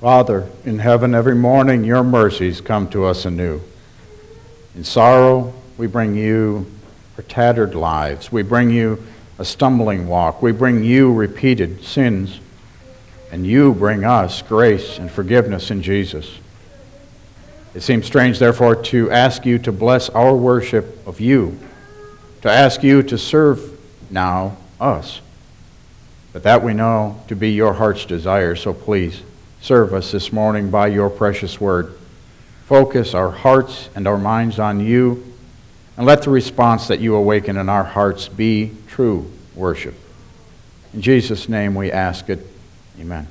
Father, in heaven, every morning your mercies come to us anew. In sorrow, we bring you our tattered lives. We bring you a stumbling walk. We bring you repeated sins. And you bring us grace and forgiveness in Jesus. It seems strange, therefore, to ask you to bless our worship of you, to ask you to serve now us. But that we know to be your heart's desire, so please serve us this morning by your precious word. Focus our hearts and our minds on you, and let the response that you awaken in our hearts be true worship. In Jesus' name we ask it. Amen.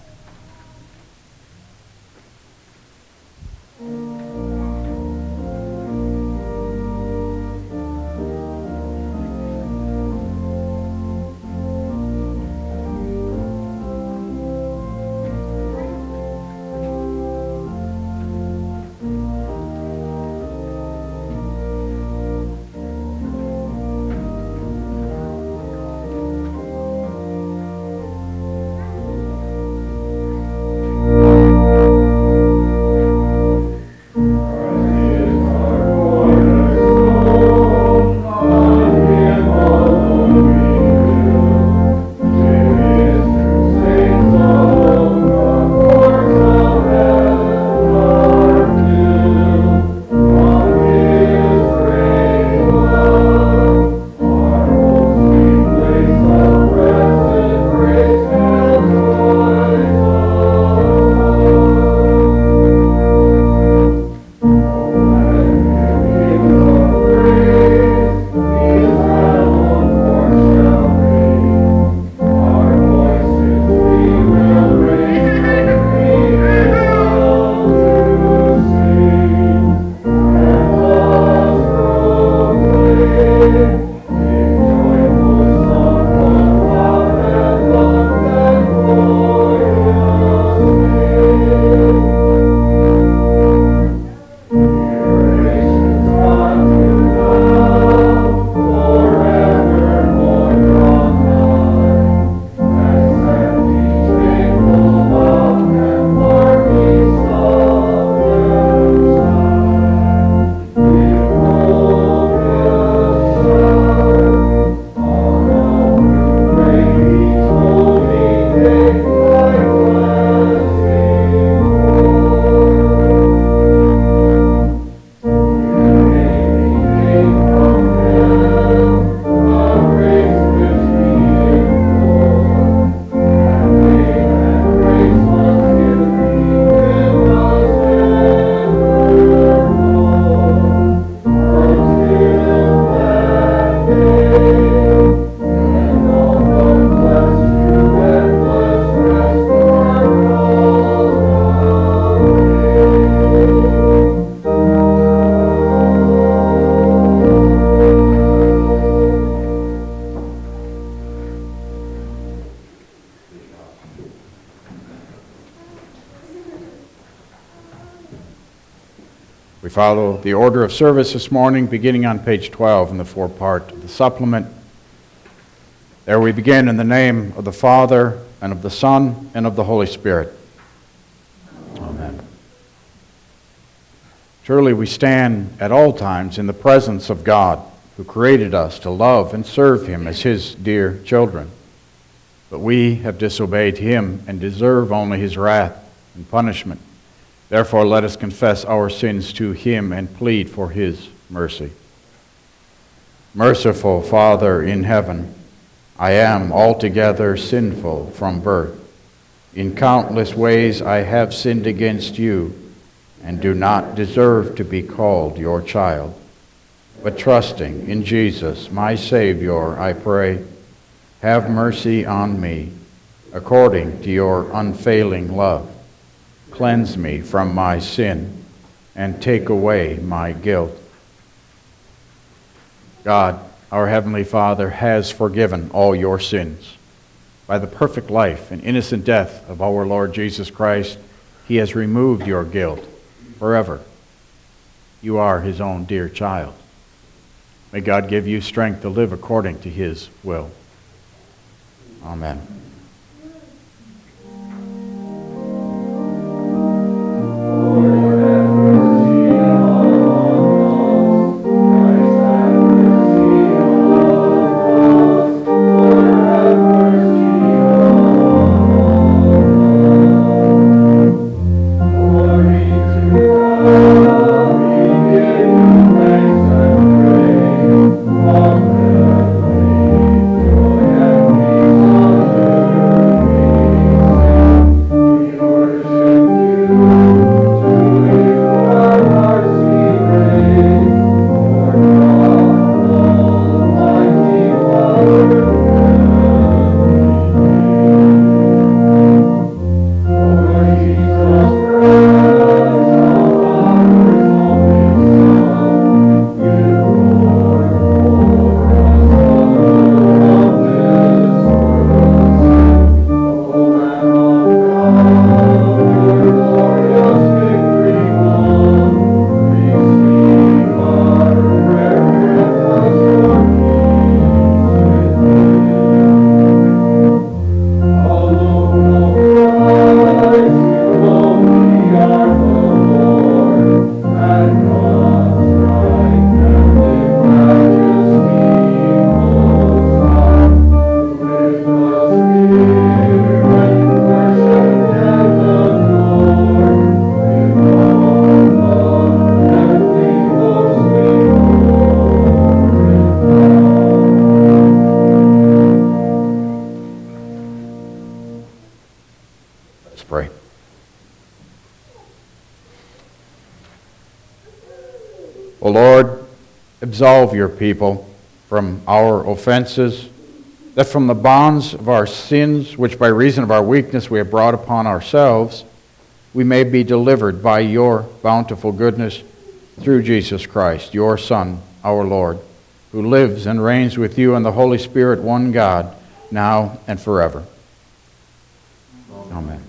We follow the order of service this morning, beginning on page 12 in the four-part of the supplement. There we begin in the name of the Father, and of the Son, and of the Holy Spirit. Amen. Surely we stand at all times in the presence of God, who created us to love and serve Him as His dear children. But we have disobeyed Him and deserve only His wrath and punishment. Therefore, let us confess our sins to Him and plead for His mercy. Merciful Father in heaven, I am altogether sinful from birth. In countless ways I have sinned against you and do not deserve to be called your child. But trusting in Jesus, my Savior, I pray, have mercy on me according to your unfailing love. Cleanse me from my sin and take away my guilt. God, our Heavenly Father, has forgiven all your sins. By the perfect life and innocent death of our Lord Jesus Christ, He has removed your guilt forever. You are His own dear child. May God give you strength to live according to His will. Amen. O Lord, absolve your people from our offenses, that from the bonds of our sins, which by reason of our weakness we have brought upon ourselves, we may be delivered by your bountiful goodness through Jesus Christ, your Son, our Lord, who lives and reigns with you and the Holy Spirit, one God, now and forever. Amen.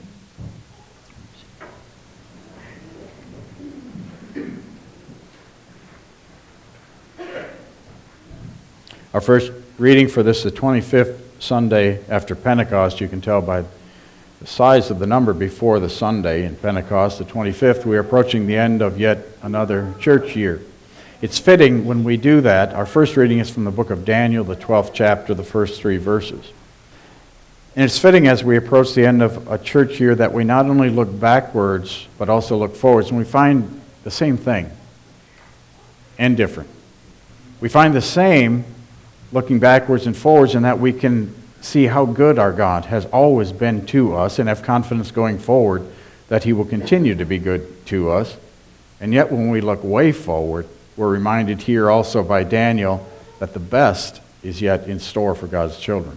Our first reading for this, the 25th Sunday after Pentecost. You can tell by the size of the number before the Sunday in Pentecost, the 25th, we are approaching the end of yet another church year. It's fitting when we do that. Our first reading is from the book of Daniel, the 12th chapter, the first 3 verses. And it's fitting as we approach the end of a church year that we not only look backwards, but also look forwards, and we find the same thing and different. We find the same looking backwards and forwards in that we can see how good our God has always been to us and have confidence going forward that he will continue to be good to us. And yet when we look way forward, we're reminded here also by Daniel that the best is yet in store for God's children.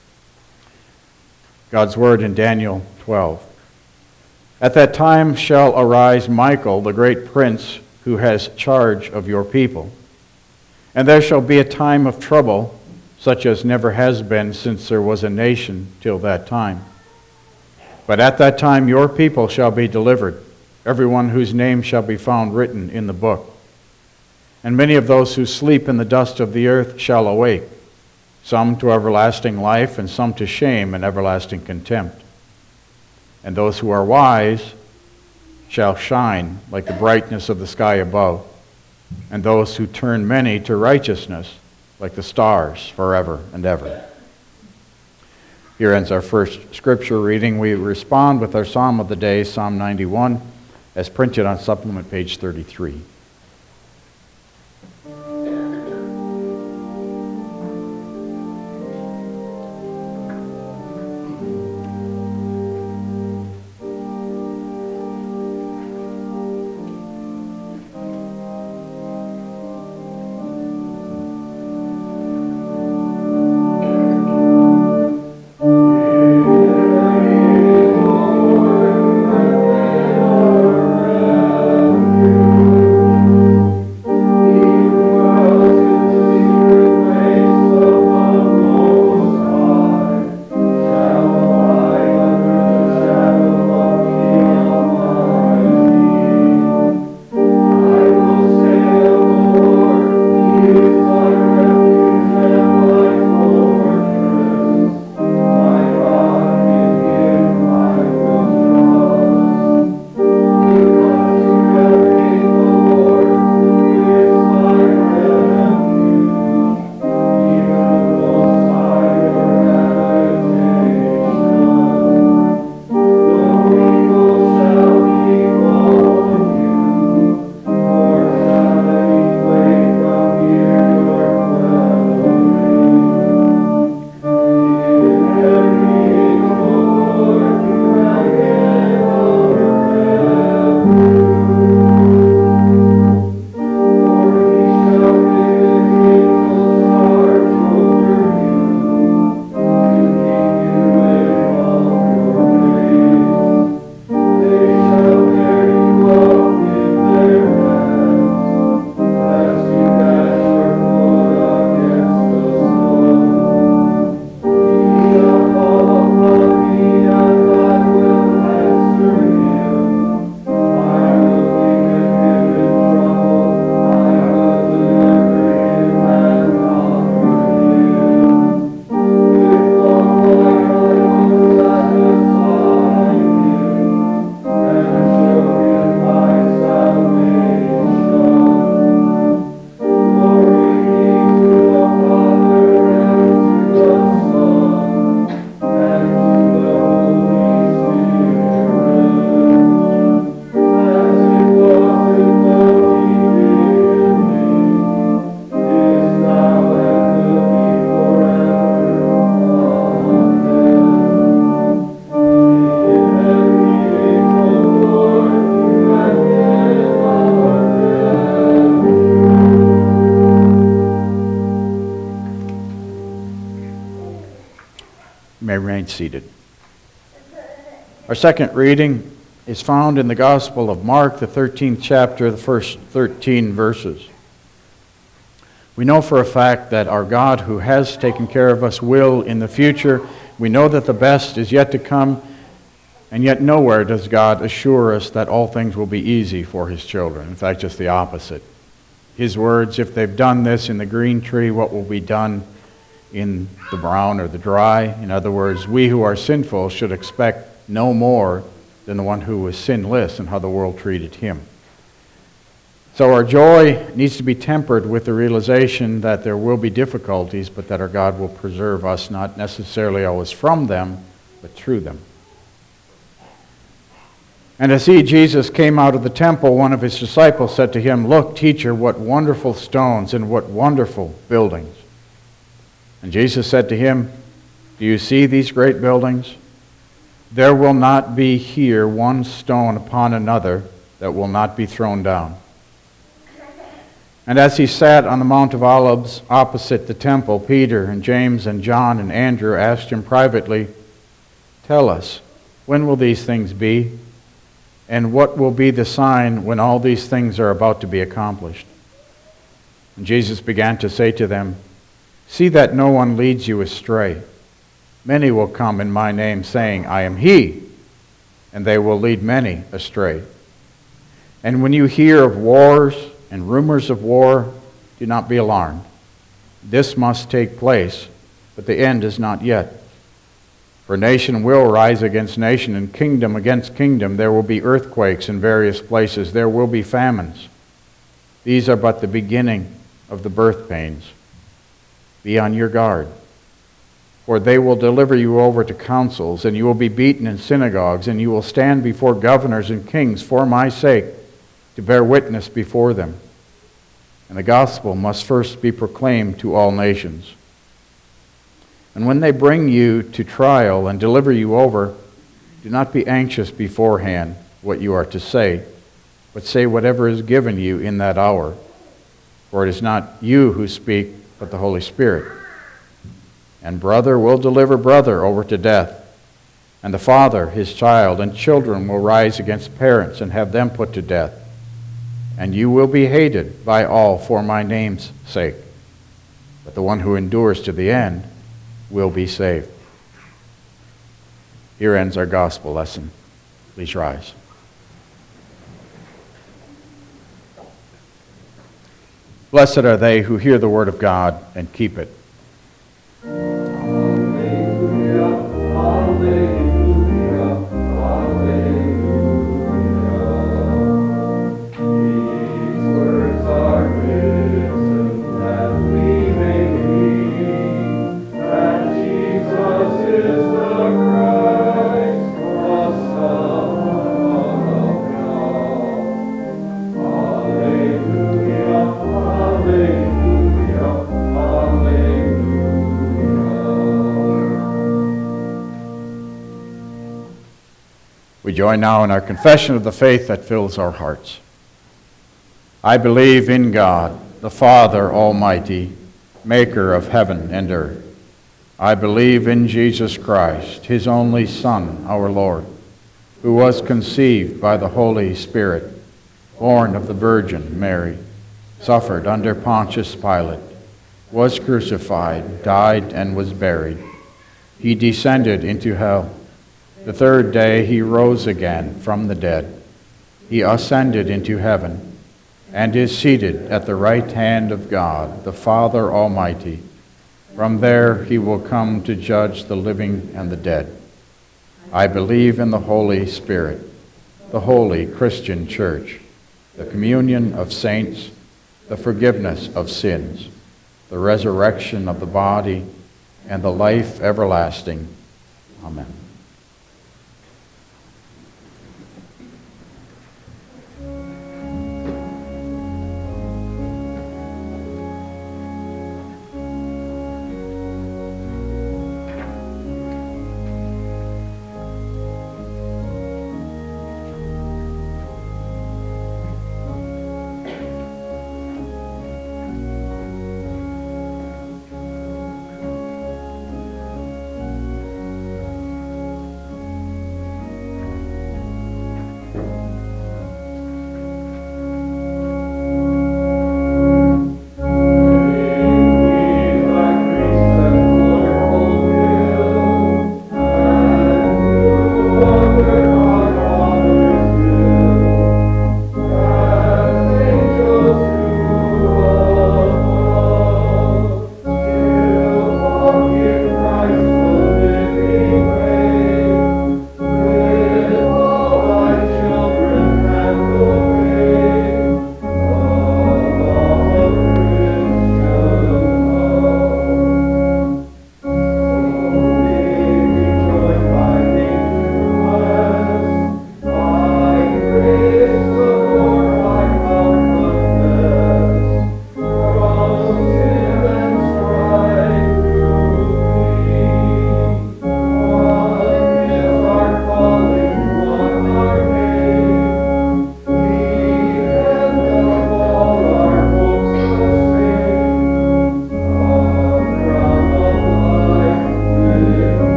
God's word in Daniel 12. At that time shall arise Michael, the great prince, who has charge of your people. And there shall be a time of trouble, such as never has been since there was a nation till that time. But at that time your people shall be delivered, everyone whose name shall be found written in the book. And many of those who sleep in the dust of the earth shall awake, some to everlasting life, and some to shame and everlasting contempt. And those who are wise shall shine like the brightness of the sky above, and those who turn many to righteousness like the stars forever and ever. Here ends our first scripture reading. We respond with our psalm of the day, Psalm 91, as printed on supplement page 33. remain seated. Our second reading is found in the Gospel of Mark, the 13th chapter, the first 13 verses. We know for a fact that our God, who has taken care of us, will in the future. We know that the best is yet to come, and yet nowhere does God assure us that all things will be easy for his children. In fact, just the opposite. His words, if they've done this in the green tree, what will be done in the brown or the dry? In other words, we who are sinful should expect no more than the one who was sinless and how the world treated him. So our joy needs to be tempered with the realization that there will be difficulties, but that our God will preserve us, not necessarily always from them, but through them. And as Jesus came out of the temple, one of his disciples said to him, "Look, teacher, what wonderful stones and what wonderful buildings." And Jesus said to him, "Do you see these great buildings? There will not be here one stone upon another that will not be thrown down." And as he sat on the Mount of Olives opposite the temple, Peter and James and John and Andrew asked him privately, "Tell us, when will these things be? And what will be the sign when all these things are about to be accomplished?" And Jesus began to say to them, "See that no one leads you astray. Many will come in my name, saying, 'I am he,' and they will lead many astray. And when you hear of wars and rumors of war, do not be alarmed. This must take place, but the end is not yet. For nation will rise against nation, and kingdom against kingdom. There will be earthquakes in various places. There will be famines. These are but the beginning of the birth pains. Be on your guard. For they will deliver you over to councils, and you will be beaten in synagogues, and you will stand before governors and kings for my sake, to bear witness before them. And the gospel must first be proclaimed to all nations. And when they bring you to trial and deliver you over, do not be anxious beforehand what you are to say, but say whatever is given you in that hour. For it is not you who speak, but the Holy Spirit. And brother will deliver brother over to death, and the father his child, and children will rise against parents and have them put to death. And you will be hated by all for my name's sake. But the one who endures to the end will be saved." Here ends our gospel lesson. Please rise. Blessed are they who hear the word of God and keep it. We join now in our confession of the faith that fills our hearts. I believe in God, the Father Almighty, maker of heaven and earth. I believe in Jesus Christ, his only Son, our Lord, who was conceived by the Holy Spirit, born of the Virgin Mary, suffered under Pontius Pilate, was crucified, died, and was buried. He descended into hell. The third day he rose again from the dead. He ascended into heaven and is seated at the right hand of God, the Father Almighty. From there he will come to judge the living and the dead. I believe in the Holy Spirit, the holy Christian Church, the communion of saints, the forgiveness of sins, the resurrection of the body, and the life everlasting. Amen.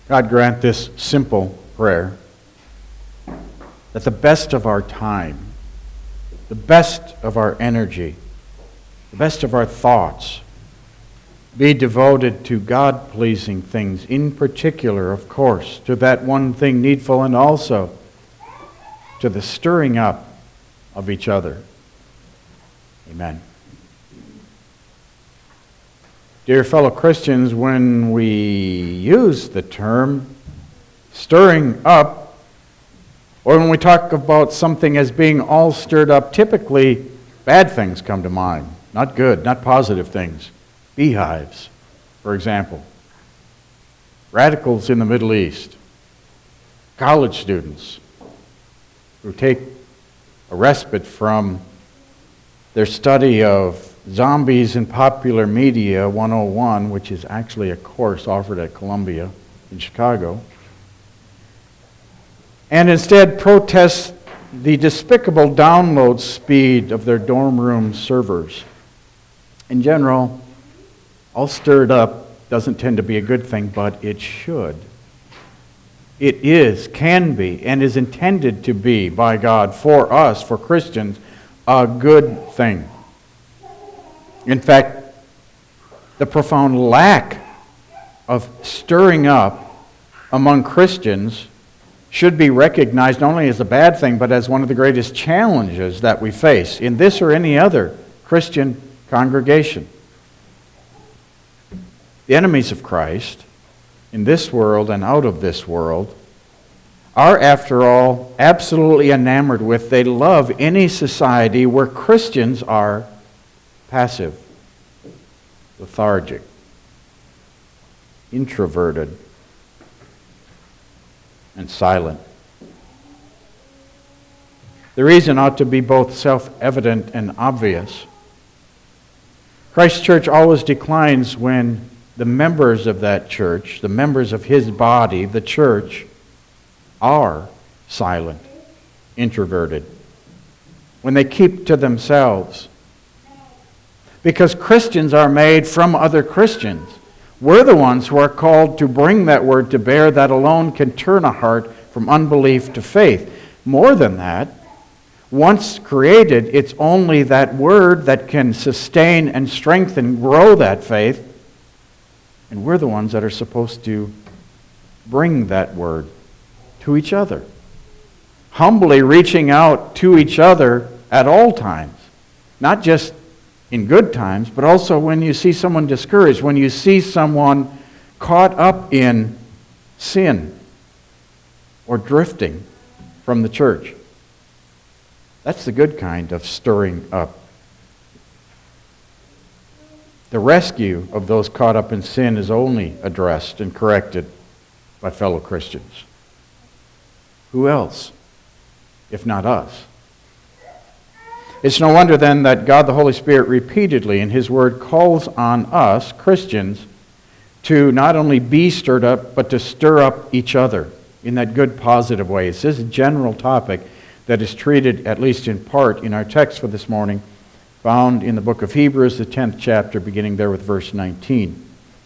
God, grant this simple prayer, that the best of our time, the best of our energy, the best of our thoughts be devoted to God-pleasing things, in particular, of course, to that one thing needful, and also to the stirring up of each other. Amen. Dear fellow Christians, when we use the term stirring up, or when we talk about something as being all stirred up, typically bad things come to mind. Not good, not positive things. Beehives, for example. Radicals in the Middle East. College students who take a respite from their study of Zombies in Popular Media 101, which is actually a course offered at Columbia in Chicago, and instead protest the despicable download speed of their dorm room servers. In general, all stirred up doesn't tend to be a good thing, but it should. It is, can be, and is intended to be by God for us, for Christians, a good thing. In fact, the profound lack of stirring up among Christians should be recognized not only as a bad thing, but as one of the greatest challenges that we face in this or any other Christian congregation. The enemies of Christ, in this world and out of this world, are, after all, absolutely enamored with, they love any society where Christians are passive, lethargic, introverted, and silent. The reason ought to be both self-evident and obvious. Christ's church always declines when the members of that church, the members of his body, the church, are silent, introverted, when they keep to themselves. Because Christians are made from other Christians. We're the ones who are called to bring that word to bear that alone can turn a heart from unbelief to faith. More than that, once created, it's only that word that can sustain and strengthen, grow that faith. And we're the ones that are supposed to bring that word to each other. Humbly reaching out to each other at all times. Not just in good times, but also when you see someone discouraged, when you see someone caught up in sin or drifting from the church. That's the good kind of stirring up. The rescue of those caught up in sin is only addressed and corrected by fellow Christians. Who else, if not us? It's no wonder then that God the Holy Spirit repeatedly in His Word calls on us, Christians, to not only be stirred up, but to stir up each other in that good, positive way. It's this general topic that is treated, at least in part, in our text for this morning, found in the book of Hebrews, the 10th chapter, beginning there with verse 19.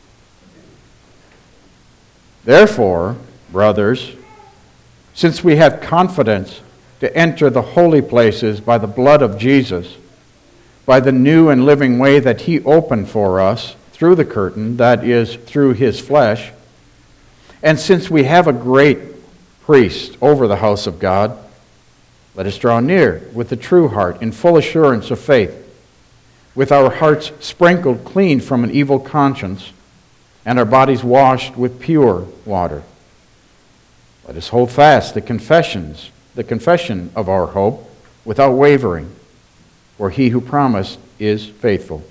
Therefore, brothers, since we have confidence to enter the holy places by the blood of Jesus, by the new and living way that He opened for us through the curtain, that is, through His flesh, and since we have a great priest over the house of God, let us draw near with a true heart in full assurance of faith, with our hearts sprinkled clean from an evil conscience, and our bodies washed with pure water. Let us hold fast the confession of our hope without wavering, for He who promised is faithful.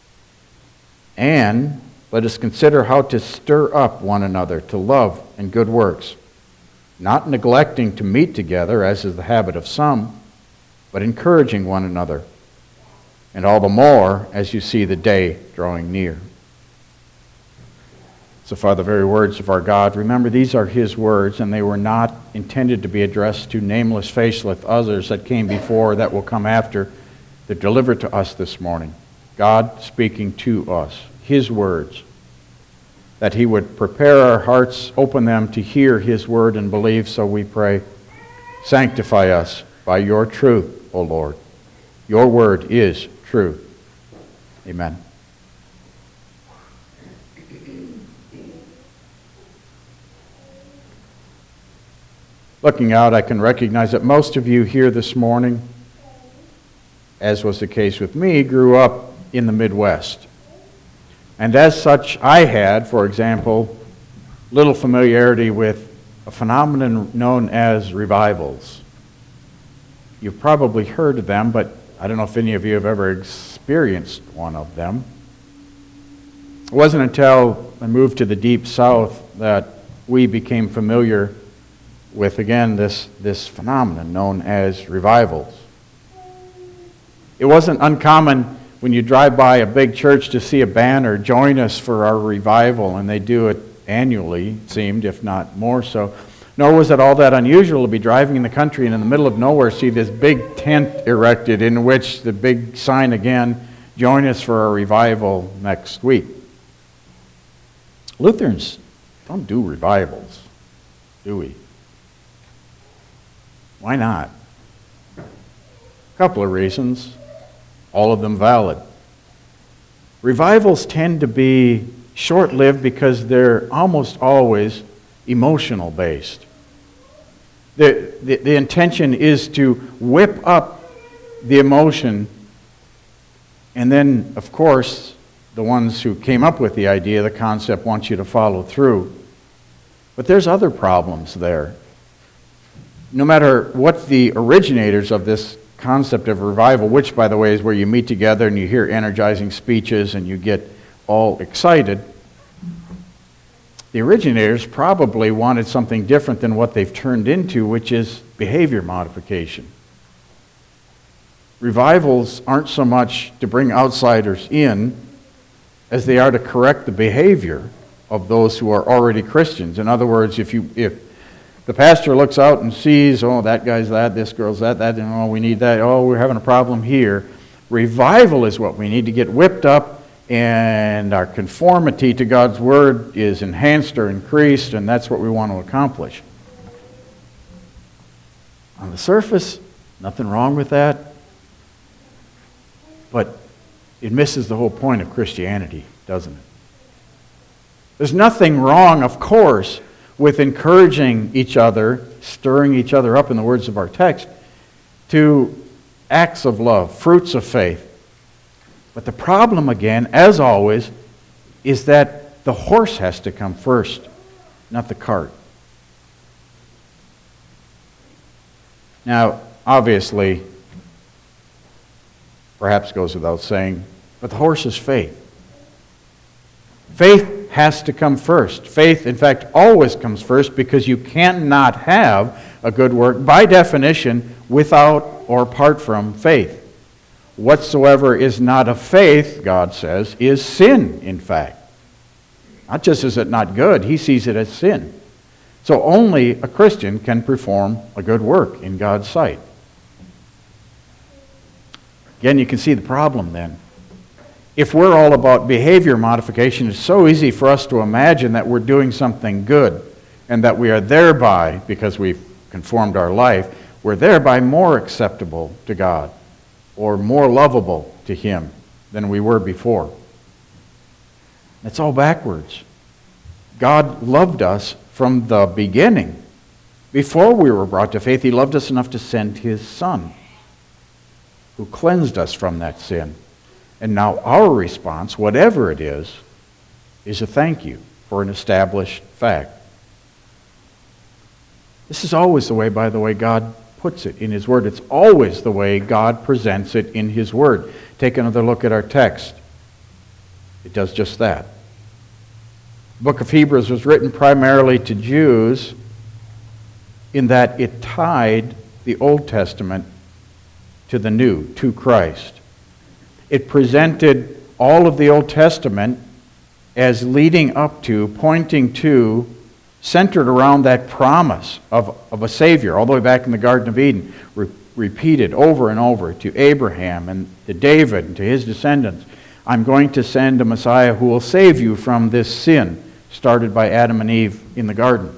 And let us consider how to stir up one another to love and good works, not neglecting to meet together, as is the habit of some, but encouraging one another, and all the more as you see the day drawing near. So far, the very words of our God. Remember, these are His words, and they were not intended to be addressed to nameless, faceless others that came before, that will come after. They're delivered to us this morning. God speaking to us. His words. that He would prepare our hearts, open them to hear His word and believe. So we pray, sanctify us by your truth, O Lord. Your word is truth. Amen. Looking out, I can recognize that most of you here this morning, as was the case with me, grew up in the Midwest. And as such, I had, for example, little familiarity with a phenomenon known as revivals. You've probably heard of them, but I don't know if any of you have ever experienced one of them. It wasn't until I moved to the Deep South that we became familiar with, again, this phenomenon known as revivals. It wasn't uncommon when you drive by a big church to see a banner, "Join us for our revival," and they do it annually, it seemed, if not more so. Nor was it all that unusual to be driving in the country and in the middle of nowhere see this big tent erected in which the big sign again, "Join us for our revival next week." Lutherans don't do revivals, do we? Why not? A couple of reasons, all of them valid. Revivals tend to be short-lived because they're almost always emotional based. The intention is to whip up the emotion, and then, of course, the ones who came up with the idea, the concept, want you to follow through. But there's other problems there. No matter what the originators of this concept of revival, which, by the way, is where you meet together and you hear energizing speeches and you get all excited, the originators probably wanted something different than what they've turned into, which is behavior modification. Revivals aren't so much to bring outsiders in as they are to correct the behavior of those who are already Christians. In other words, if the pastor looks out and sees, "Oh, that guy's that, this girl's that, oh, we need that, oh, we're having a problem here." Revival is what we need to get whipped up, and our conformity to God's Word is enhanced or increased, and that's what we want to accomplish. On the surface, nothing wrong with that, but it misses the whole point of Christianity, doesn't it? There's nothing wrong, of course, with encouraging each other, stirring each other up, in the words of our text, to acts of love, fruits of faith. But the problem, again, as always, is that the horse has to come first, not the cart. Now, obviously, perhaps goes without saying, but the horse is faith. Faith has to come first. Faith, in fact, always comes first, because you cannot have a good work, by definition, without or apart from faith. Whatsoever is not of faith, God says, is sin, in fact. Not just is it not good, he sees it as sin. So only a Christian can perform a good work in God's sight. Again, you can see the problem then. If we're all about behavior modification, it's so easy for us to imagine that we're doing something good and that we are thereby, because we've conformed our life, we're thereby more acceptable to God or more lovable to Him than we were before. It's all backwards. God loved us from the beginning. Before we were brought to faith, He loved us enough to send His Son, who cleansed us from that sin. And now our response, whatever it is a thank you for an established fact. This is always the way, by the way, God puts it in His Word. It's always the way God presents it in His Word. Take another look at our text. It does just that. The book of Hebrews was written primarily to Jews in that it tied the Old Testament to the New, to Christ. It presented all of the Old Testament as leading up to, pointing to, centered around that promise of a Savior, all the way back in the Garden of Eden, repeated over and over to Abraham and to David and to his descendants. I'm going to send a Messiah who will save you from this sin, started by Adam and Eve in the garden.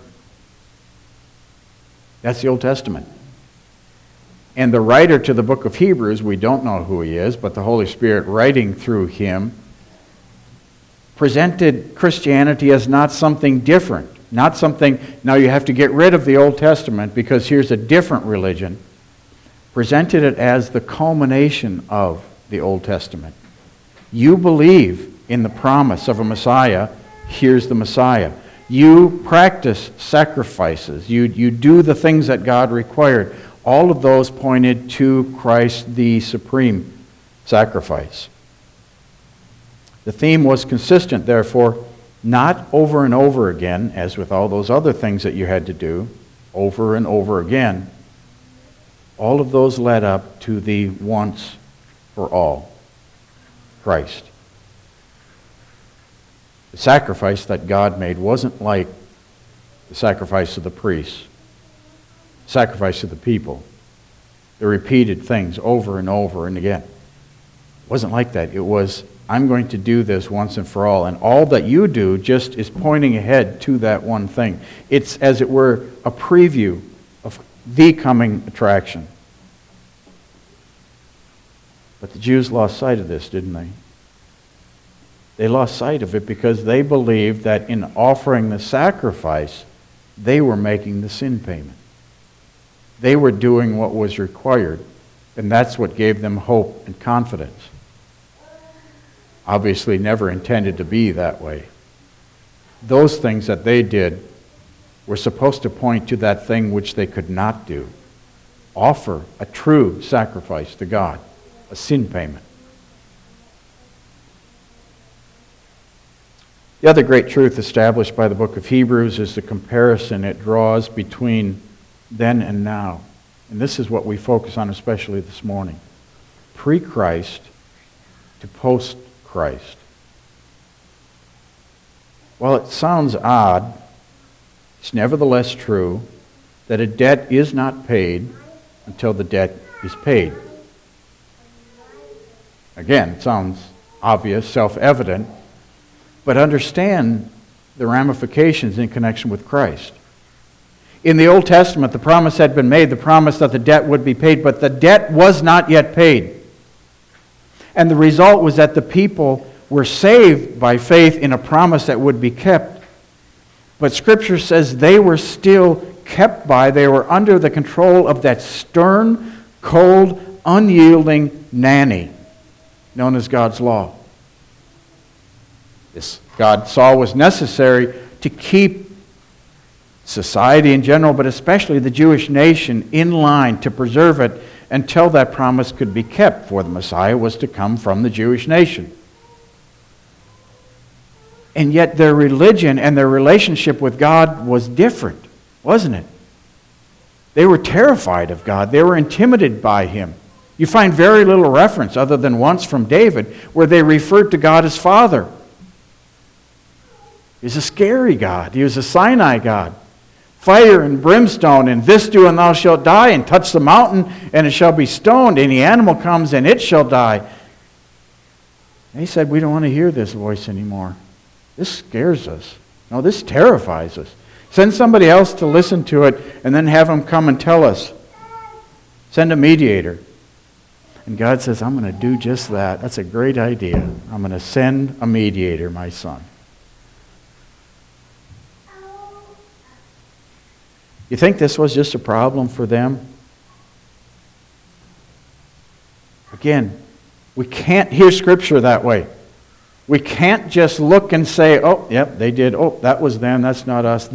That's the Old Testament. And the writer to the book of Hebrews, we don't know who he is, but the Holy Spirit writing through him, presented Christianity as not something different. Not something, now you have to get rid of the Old Testament because here's a different religion. Presented it as the culmination of the Old Testament. You believe in the promise of a Messiah, here's the Messiah. You practice sacrifices. You do the things that God required. All of those pointed to Christ, the supreme sacrifice. The theme was consistent, therefore, not over and over again, as with all those other things that you had to do, over and over again. All of those led up to the once for all, Christ. The sacrifice that God made wasn't like the sacrifice of the priests, the sacrifice of the people, the repeated things over and over and again. It wasn't like that. It was, I'm going to do this once and for all, and all that you do just is pointing ahead to that one thing. It's, as it were, a preview of the coming attraction. But the Jews lost sight of this, didn't they? They lost sight of it because they believed that in offering the sacrifice, they were making the sin payment. They were doing what was required, and that's what gave them hope and confidence. Obviously never intended to be that way. Those things that they did were supposed to point to that thing which they could not do. Offer a true sacrifice to God, a sin payment. The other great truth established by the book of Hebrews is the comparison it draws between then and now. And this is what we focus on especially this morning. Pre-Christ to post-Christ. While it sounds odd, it's nevertheless true that a debt is not paid until the debt is paid. Again, it sounds obvious, self-evident, but understand the ramifications in connection with Christ. In the Old Testament, the promise had been made, the promise that the debt would be paid, but the debt was not yet paid. And the result was that the people were saved by faith in a promise that would be kept. But Scripture says they were still kept by, they were under the control of that stern, cold, unyielding nanny known as God's law. This God saw was necessary to keep society in general, but especially the Jewish nation, in line, to preserve it until that promise could be kept, for the Messiah was to come from the Jewish nation. And yet their religion and their relationship with God was different, wasn't it? They were terrified of God. They were intimidated by Him. You find very little reference, other than once from David, where they referred to God as Father. He was a scary God. He was a Sinai God. Fire and brimstone, and this do and thou shalt die, and touch the mountain, and it shall be stoned. Any animal comes, and it shall die. And he said, we don't want to hear this voice anymore. This scares us. No, this terrifies us. Send somebody else to listen to it, and then have them come and tell us. Send a mediator. And God says, I'm going to do just that. That's a great idea. I'm going to send a mediator, my son. You think this was just a problem for them? Again, we can't hear Scripture that way. We can't just look and say, oh, yep, they did. Oh, that was them. That's not us.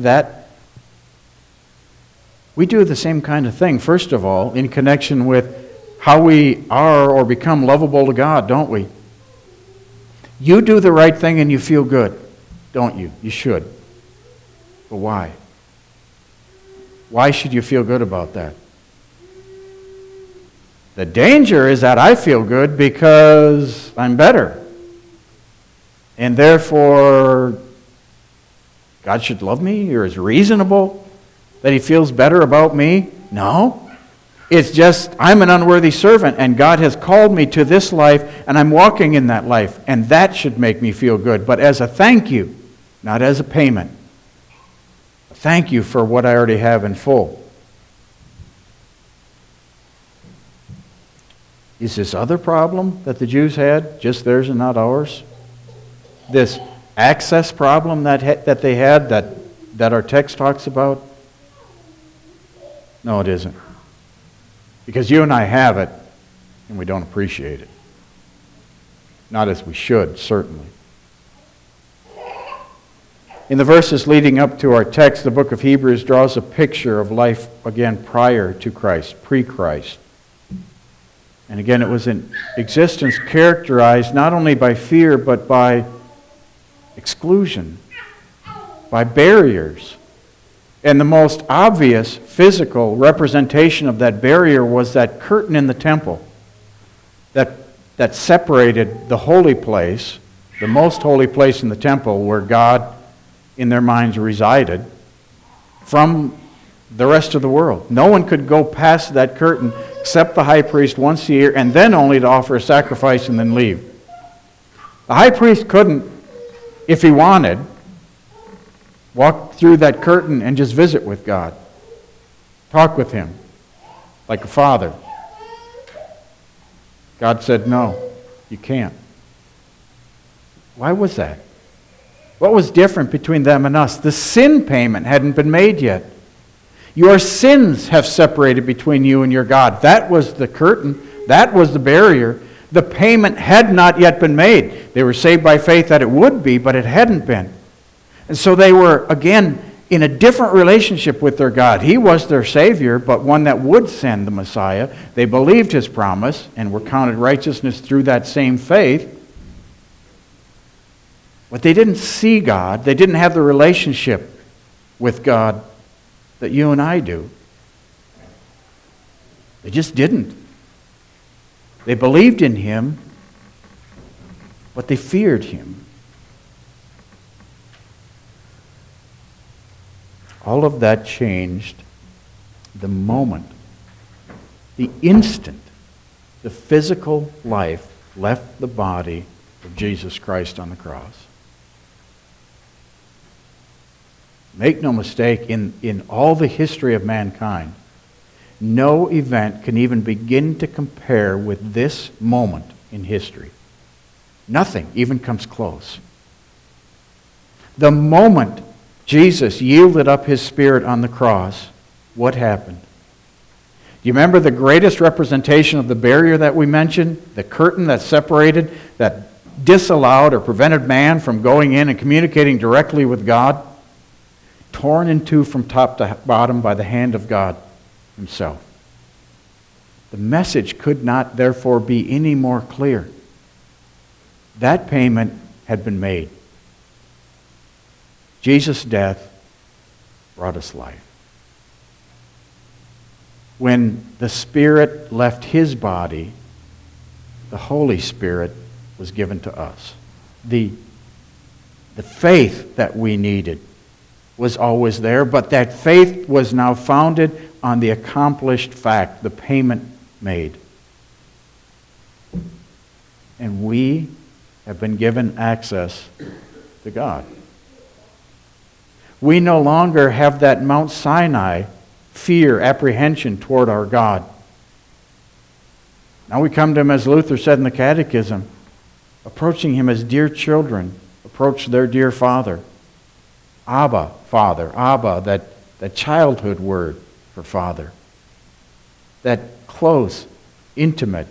We do the same kind of thing, first of all, in connection with how we are or become lovable to God, don't we? You do the right thing and you feel good, don't you? You should. But why? Why should you feel good about that? The danger is that I feel good because I'm better. And therefore, God should love me or is reasonable that He feels better about me? No. It's just, I'm an unworthy servant and God has called me to this life and I'm walking in that life. And that should make me feel good. But as a thank you, not as a payment. Thank you for what I already have in full. Is this other problem that the Jews had just theirs and not ours? This access problem that they had that our text talks about? No, it isn't. Because you and I have it, and we don't appreciate it. Not as we should, certainly. In the verses leading up to our text, the book of Hebrews draws a picture of life, again, prior to Christ, pre-Christ. And again, it was an existence characterized not only by fear, but by exclusion, by barriers. And the most obvious physical representation of that barrier was that curtain in the temple that separated the holy place, the most holy place in the temple where God, in their minds, resided, from the rest of the world. No one could go past that curtain except the high priest once a year, and then only to offer a sacrifice and then leave. The high priest couldn't, if he wanted, walk through that curtain and just visit with God. Talk with him like a father. God said, no, you can't. Why was that? What was different between them and us? The sin payment hadn't been made yet. Your sins have separated between you and your God. That was the curtain. That was the barrier. The payment had not yet been made. They were saved by faith that it would be, but it hadn't been. And so they were, again, in a different relationship with their God. He was their Savior, but one that would send the Messiah. They believed His promise and were counted righteousness through that same faith. But they didn't see God. They didn't have the relationship with God that you and I do. They just didn't. They believed in Him, but they feared Him. All of that changed the moment, the instant the physical life left the body of Jesus Christ on the cross. Make no mistake, in all the history of mankind, no event can even begin to compare with this moment in history. Nothing even comes close. The moment Jesus yielded up His Spirit on the cross, what happened? Do you remember the greatest representation of the barrier that we mentioned? The curtain that separated, that disallowed or prevented man from going in and communicating directly with God? Torn in two from top to bottom by the hand of God Himself. The message could not, therefore, be any more clear. That payment had been made. Jesus' death brought us life. When the Spirit left His body, the Holy Spirit was given to us. The faith that we needed was always there, but that faith was now founded on the accomplished fact, the payment made. And we have been given access to God. We no longer have that Mount Sinai fear, apprehension toward our God. Now we come to Him, as Luther said in the Catechism, approaching Him as dear children approach their dear Father. Abba, Father. Abba, that childhood word for Father. That close, intimate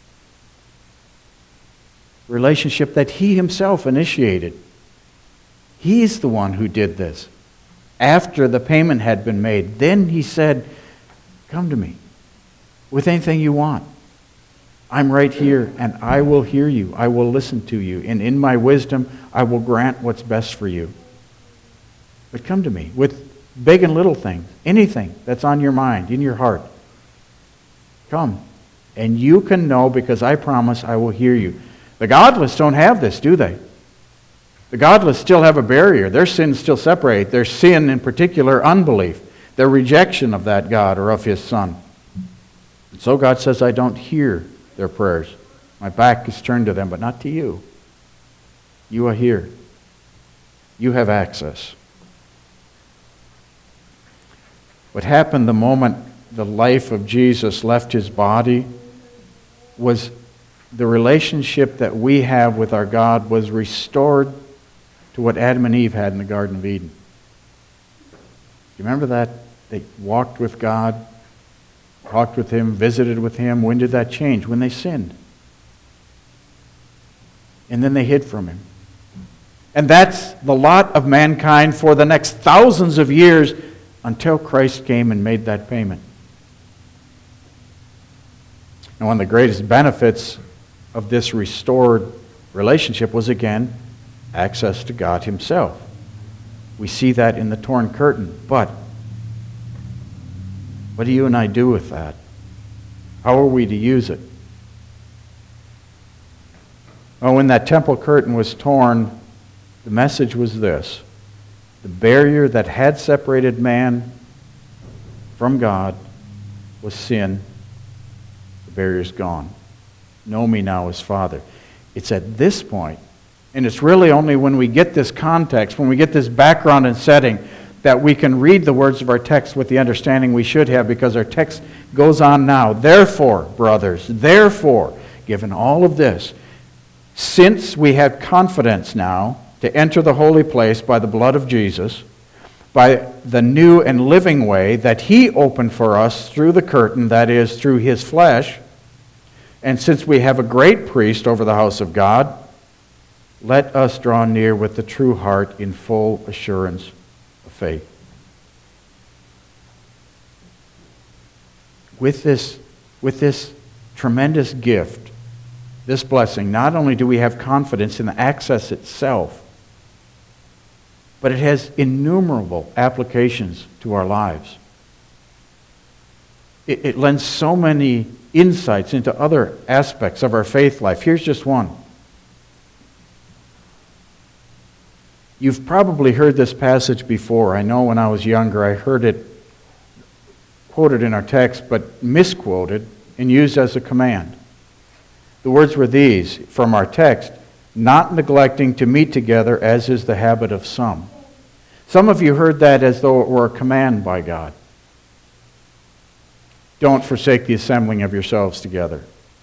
relationship that He Himself initiated. He's the one who did this. After the payment had been made, then He said, come to me with anything you want. I'm right here, and I will hear you. I will listen to you. And in my wisdom, I will grant what's best for you. But come to me with big and little things, anything that's on your mind, in your heart. Come. And you can know, because I promise I will hear you. The godless don't have this, do they? The godless still have a barrier. Their sins still separate. Their sin, in particular, unbelief. Their rejection of that God or of His Son. And so God says, I don't hear their prayers. My back is turned to them, but not to you. You are here. You have access. What happened the moment the life of Jesus left his body was the relationship that we have with our God was restored to what Adam and Eve had in the Garden of Eden. You remember that? They walked with God, talked with Him, visited with Him. When did that change? When they sinned. And then they hid from Him. And that's the lot of mankind for the next thousands of years until Christ came and made that payment. And one of the greatest benefits of this restored relationship was, again, access to God Himself. We see that in the torn curtain. But what do you and I do with that? How are we to use it? Well, when that temple curtain was torn, the message was this: the barrier that had separated man from God was sin. The barrier's gone. Know me now as Father. It's at this point, and it's really only when we get this context, when we get this background and setting, that we can read the words of our text with the understanding we should have, because our text goes on now. Therefore, brothers, therefore, given all of this, since we have confidence now to enter the holy place by the blood of Jesus, by the new and living way that He opened for us through the curtain, that is, through His flesh, and since we have a great priest over the house of God, let us draw near with the true heart in full assurance of faith. With this tremendous gift, this blessing, not only do we have confidence in the access itself, but it has innumerable applications to our lives. It lends so many insights into other aspects of our faith life. Here's just one. You've probably heard this passage before. I know when I was younger I heard it quoted in our text, but misquoted and used as a command. The words were these from our text: not neglecting to meet together as is the habit of some. Some of you heard that as though it were a command by God. Don't forsake the assembling of yourselves together.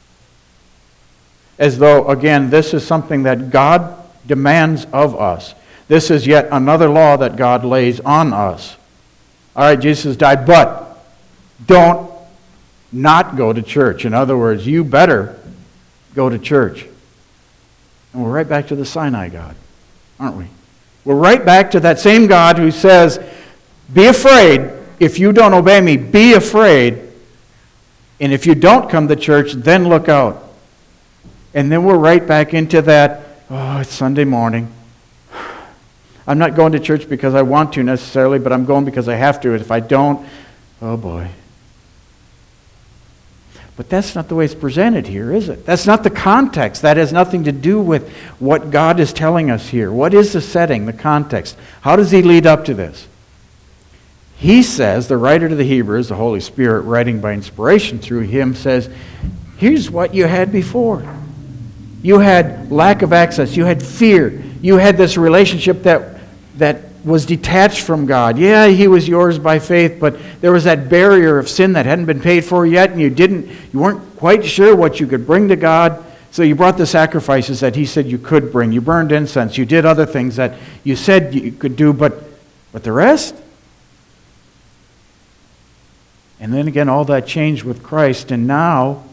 As though, again, this is something that God demands of us. This is yet another law that God lays on us. All right, Jesus died, but don't not go to church. In other words, you better go to church. And we're right back to the Sinai God, aren't we? We're right back to that same God who says, be afraid. If you don't obey me, be afraid. And if you don't come to church, then look out. And then we're right back into that, oh, it's Sunday morning. I'm not going to church because I want to necessarily, but I'm going because I have to. And if I don't, oh boy. But that's not the way it's presented here, is it? That's not the context. That has nothing to do with what God is telling us here. What is the setting, the context? How does He lead up to this? He says, the writer to the Hebrews, the Holy Spirit writing by inspiration through him, says, here's what you had before. You had lack of access. You had fear. You had this relationship that was detached from God. Yeah, He was yours by faith, but there was that barrier of sin that hadn't been paid for yet, and you weren't quite sure what you could bring to God. So you brought the sacrifices that He said you could bring. You burned incense. You did other things that you said you could do, but the rest? And then again, all that changed with Christ, and now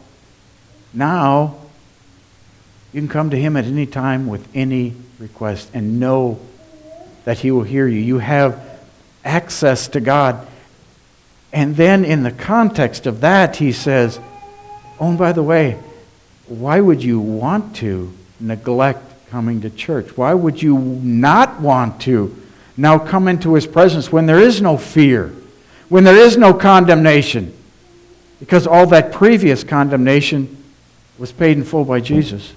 you can come to Him at any time with any request and know that He will hear you. You have access to God. And then in the context of that, He says, oh, and by the way, why would you want to neglect coming to church? Why would you not want to now come into His presence when there is no fear, when there is no condemnation? Because all that previous condemnation was paid in full by Jesus.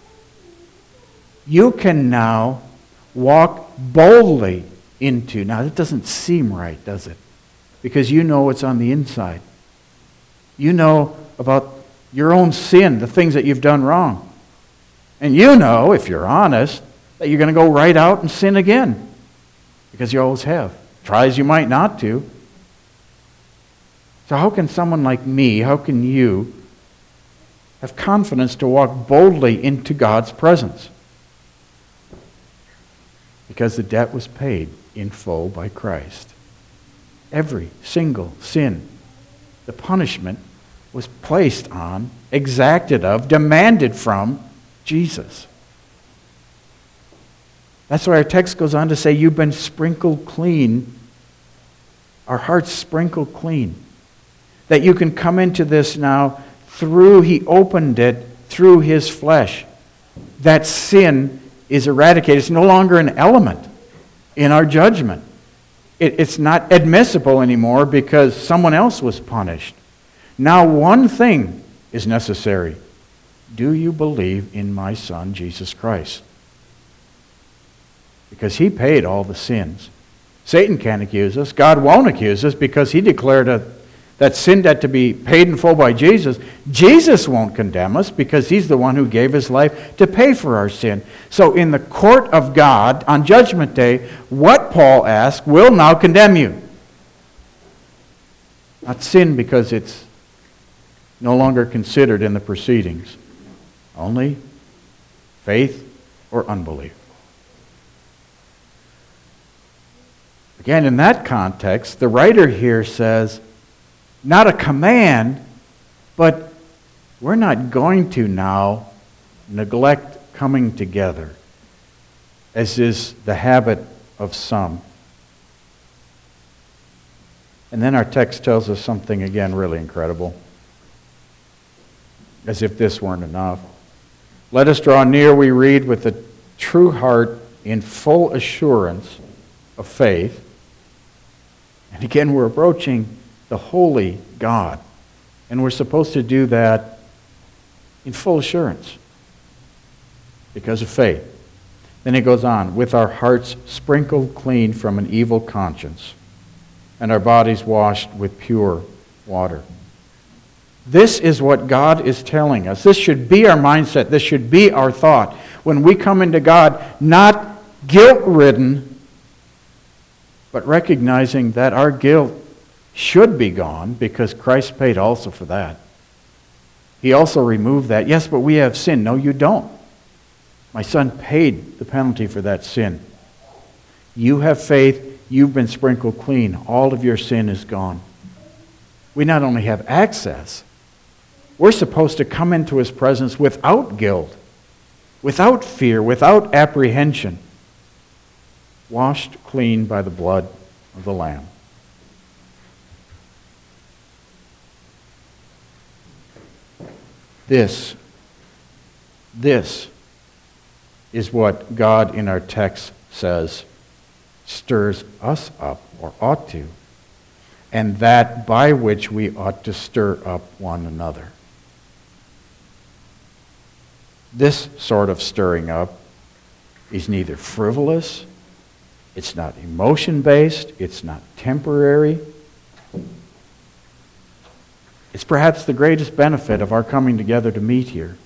You can now walk boldly into. Now, that doesn't seem right, does it? Because you know what's on the inside. You know about your own sin, the things that you've done wrong. And you know, if you're honest, that you're going to go right out and sin again. because you always have. Try as you might not to. So how can someone like me, how can you have confidence to walk boldly into God's presence? Because the debt was paid in full by Christ. Every single sin, the punishment was placed on, exacted of, demanded from Jesus. That's why our text goes on to say, you've been sprinkled clean, our hearts sprinkled clean. That you can come into this now through, He opened it through His flesh. That sin is eradicated. It's no longer an element in our judgment. It's not admissible anymore because someone else was punished. Now one thing is necessary. Do you believe in my Son, Jesus Christ? Because He paid all the sins. Satan can't accuse us. God won't accuse us because He declared that sin debt to be paid in full by Jesus. Jesus won't condemn us because He's the one who gave His life to pay for our sin. So in the court of God on Judgment Day, what Paul asked will now condemn you. Not sin because it's no longer considered in the proceedings. Only faith or unbelief. Again, in that context, the writer here says, not a command, but we're not going to now neglect coming together, as is the habit of some. And then our text tells us something, again, really incredible. As if this weren't enough. Let us draw near, we read, with a true heart in full assurance of faith. And again, we're approaching the holy God. And we're supposed to do that in full assurance because of faith. Then he goes on, with our hearts sprinkled clean from an evil conscience and our bodies washed with pure water. This is what God is telling us. This should be our mindset. This should be our thought. When we come into God, not guilt-ridden, but recognizing that our guilt should be gone because Christ paid also for that. He also removed that. Yes, but we have sin. No, you don't. My Son paid the penalty for that sin. You have faith. You've been sprinkled clean. All of your sin is gone. We not only have access, we're supposed to come into His presence without guilt, without fear, without apprehension, washed clean by the blood of the Lamb. This is what God in our text says stirs us up, or ought to, and that by which we ought to stir up one another. This sort of stirring up is neither frivolous, it's not emotion-based, it's not temporary. It's perhaps the greatest benefit of our coming together to meet here.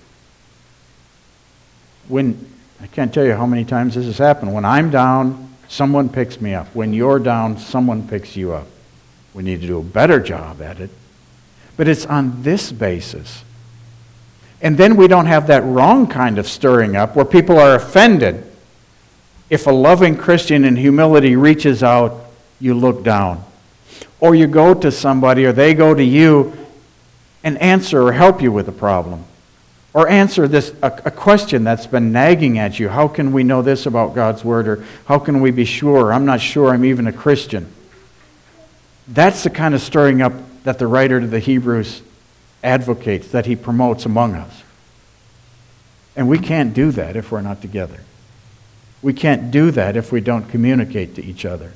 I can't tell you how many times this has happened. When I'm down, someone picks me up. When you're down, someone picks you up. We need to do a better job at it. But it's on this basis. And then we don't have that wrong kind of stirring up where people are offended. If a loving Christian in humility reaches out, you look down. Or you go to somebody, or they go to you and answer or help you with a problem. Or answer a question that's been nagging at you. How can we know this about God's Word? Or how can we be sure? I'm not sure I'm even a Christian. That's the kind of stirring up that the writer to the Hebrews advocates, that he promotes among us. And we can't do that if we're not together. We can't do that if we don't communicate to each other.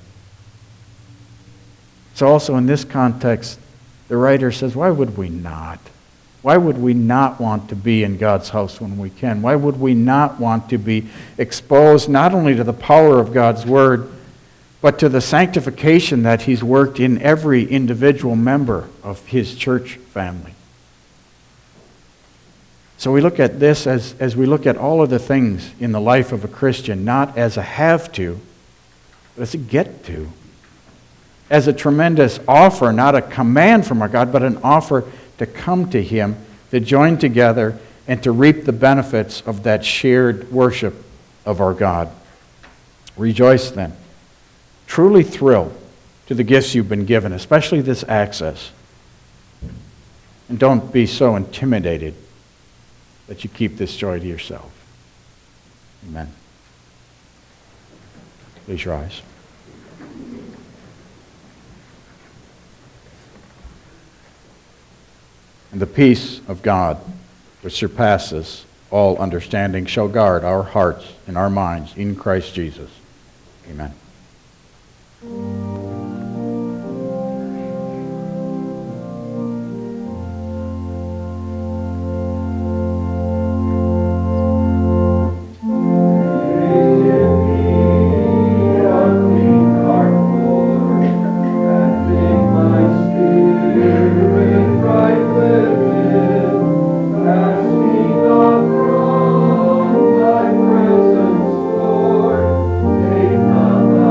So also in this context, the writer says, why would we not? Why would we not want to be in God's house when we can? Why would we not want to be exposed not only to the power of God's Word, but to the sanctification that He's worked in every individual member of His church family? So we look at this as we look at all of the things in the life of a Christian, not as a have to, What does it get to? As a tremendous offer, not a command from our God, but an offer to come to Him, to join together, and to reap the benefits of that shared worship of our God. Rejoice then. Truly thrilled to the gifts you've been given, especially this access. And don't be so intimidated that you keep this joy to yourself. Amen. Please rise. And the peace of God, which surpasses all understanding, shall guard our hearts and our minds in Christ Jesus. Amen. Take my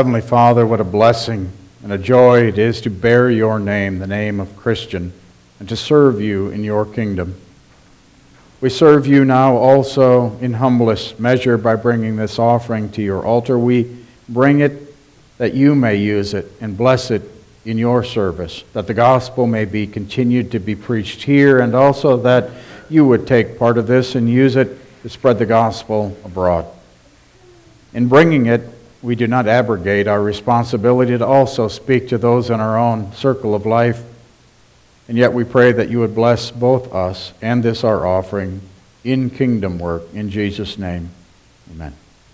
Heavenly Father, what a blessing and a joy it is to bear your name, the name of Christian, and to serve you in your kingdom. We serve you now also in humblest measure by bringing this offering to your altar. We bring it that you may use it and bless it in your service, that the gospel may be continued to be preached here, and also that you would take part of this and use it to spread the gospel abroad. In bringing it, we do not abrogate our responsibility to also speak to those in our own circle of life, and yet we pray that you would bless both us and this our offering in kingdom work. In Jesus' name, amen.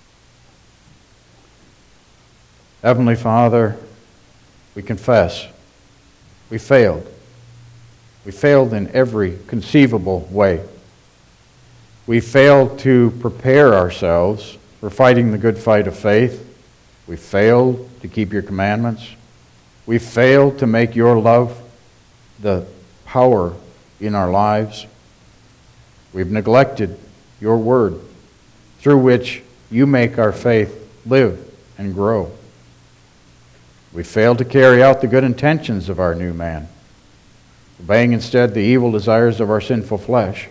Heavenly Father, we confess we failed. We failed in every conceivable way. We failed to prepare ourselves for fighting the good fight of faith. We failed to keep your commandments. We failed to make your love the power in our lives. We've neglected your word, through which you make our faith live and grow. We failed to carry out the good intentions of our new man, obeying instead the evil desires of our sinful flesh.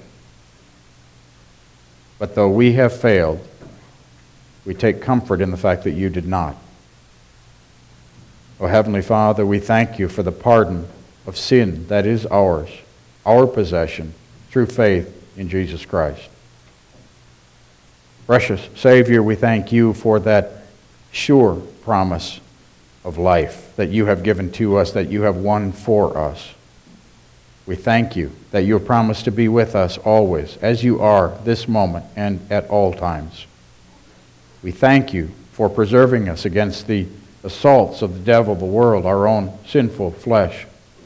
But though we have failed, we take comfort in the fact that you did not. O Heavenly Father, we thank you for the pardon of sin that is ours, our possession, through faith in Jesus Christ. Precious Savior, we thank you for that sure promise of life that you have given to us, that you have won for us. We thank you that you have promised to be with us always, as you are this moment and at all times. We thank you for preserving us against the assaults of the devil, the world, our own sinful flesh.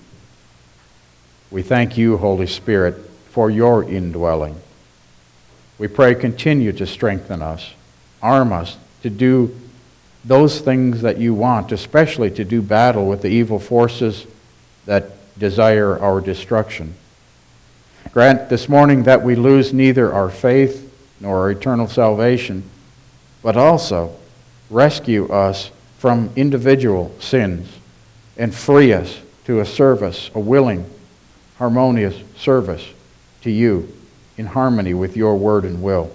We thank you, Holy Spirit, for your indwelling. We pray continue to strengthen us, arm us to do those things that you want, especially to do battle with the evil forces that desire our destruction. Grant this morning that we lose neither our faith nor our eternal salvation, but also rescue us from individual sins and free us to a service, a willing, harmonious service to you in harmony with your word and will.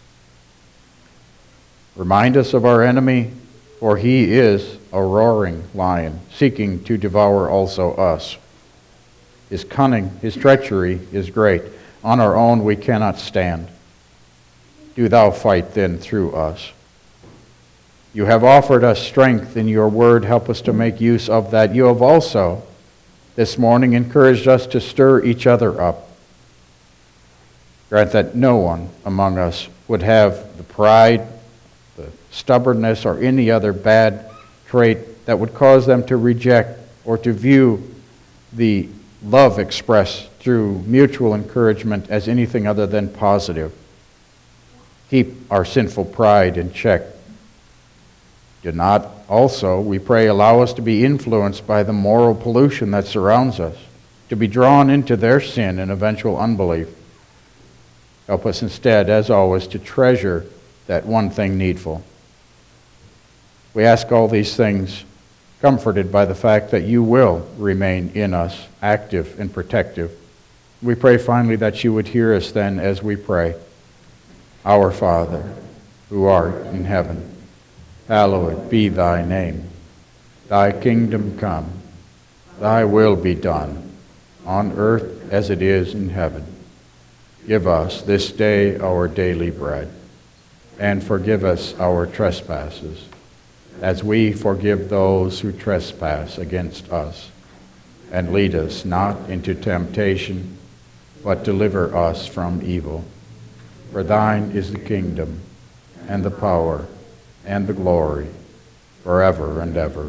Remind us of our enemy, for he is a roaring lion, seeking to devour also us. His cunning, his treachery is great. On our own we cannot stand. Do thou fight then through us. You have offered us strength in your word. Help us to make use of that. You have also, this morning, encouraged us to stir each other up. Grant that no one among us would have the pride, the stubbornness, or any other bad trait that would cause them to reject or to view the love expressed through mutual encouragement as anything other than positive. Keep our sinful pride in check. Do not also, we pray, allow us to be influenced by the moral pollution that surrounds us, to be drawn into their sin and eventual unbelief. Help us instead, as always, to treasure that one thing needful. We ask all these things comforted by the fact that you will remain in us, active and protective. We pray finally that you would hear us then as we pray. Our Father, who art in heaven, hallowed be thy name. Thy kingdom come, thy will be done, on earth as it is in heaven. Give us this day our daily bread, and forgive us our trespasses, as we forgive those who trespass against us. And lead us not into temptation, but deliver us from evil. For thine is the kingdom, and the power, and the glory, forever and ever.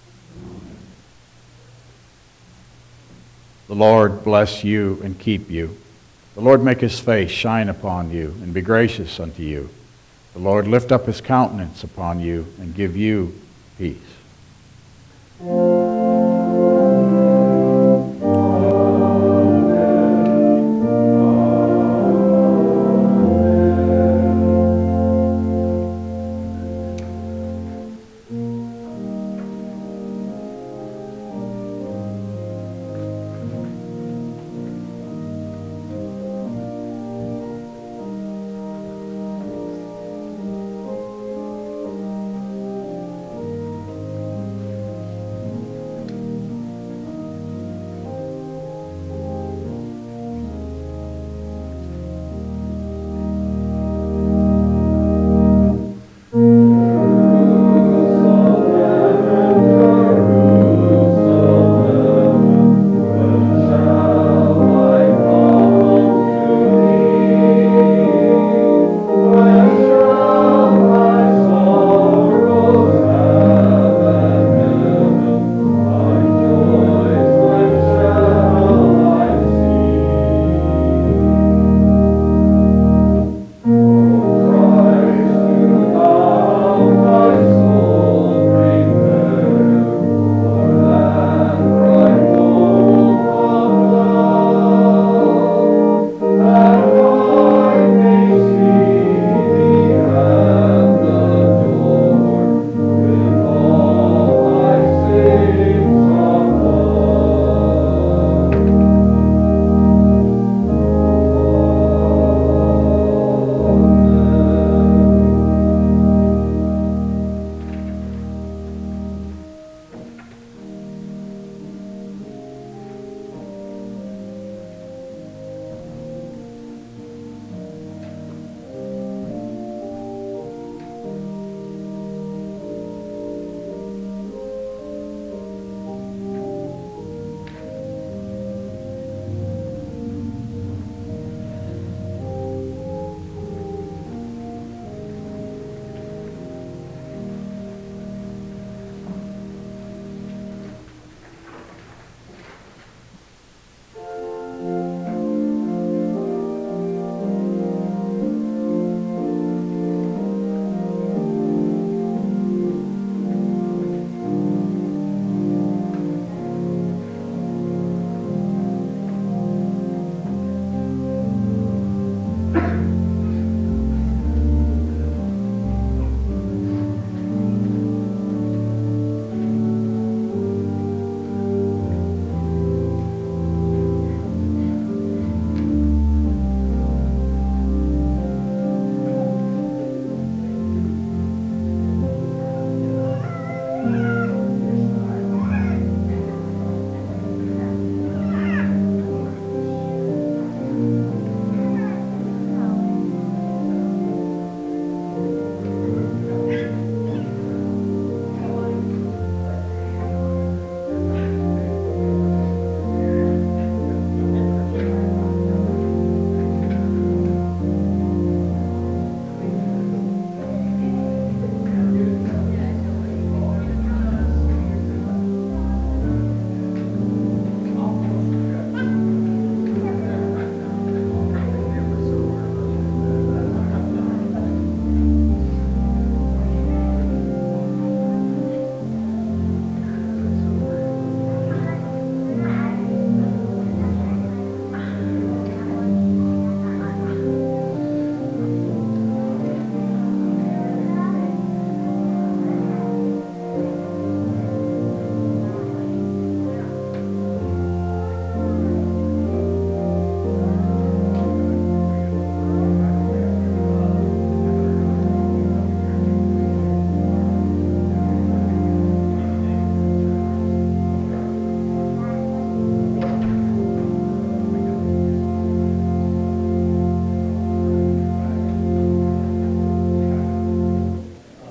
The Lord bless you and keep you. The Lord make his face shine upon you and be gracious unto you. The Lord lift up his countenance upon you and give you peace.